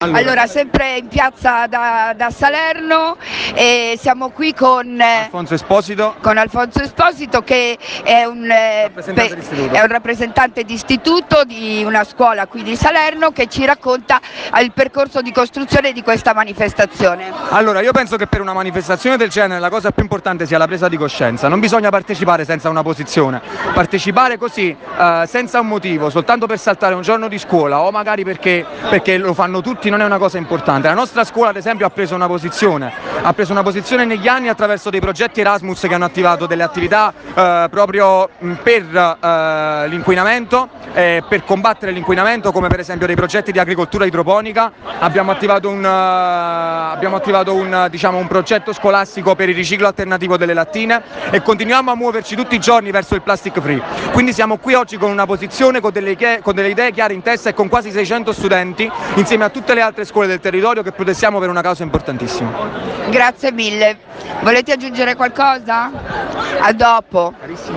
Allora, sempre in piazza da Salerno e siamo qui con Alfonso Esposito, che è un rappresentante d'istituto di una scuola qui di Salerno, che ci racconta il percorso di costruzione di questa manifestazione. Allora, io penso che per una manifestazione del genere la cosa più importante sia la presa di coscienza. Non bisogna partecipare senza una posizione, partecipare così senza un motivo, soltanto per saltare un giorno di scuola o magari perché lo fanno tutti, non è una cosa importante. La nostra scuola ad esempio ha preso una posizione negli anni attraverso dei progetti Erasmus che hanno attivato delle attività proprio per l'inquinamento, per combattere l'inquinamento, come per esempio dei progetti di agricoltura idroponica. Abbiamo attivato un progetto scolastico per il riciclo alternativo delle lattine e continuiamo a muoverci tutti i giorni verso il plastic free. Quindi siamo qui oggi con una posizione, con delle idee chiare in testa e con quasi 600 studenti insieme a tutte le altre scuole del territorio che protestiamo per una causa importantissima. Grazie mille. Volete aggiungere qualcosa? A dopo.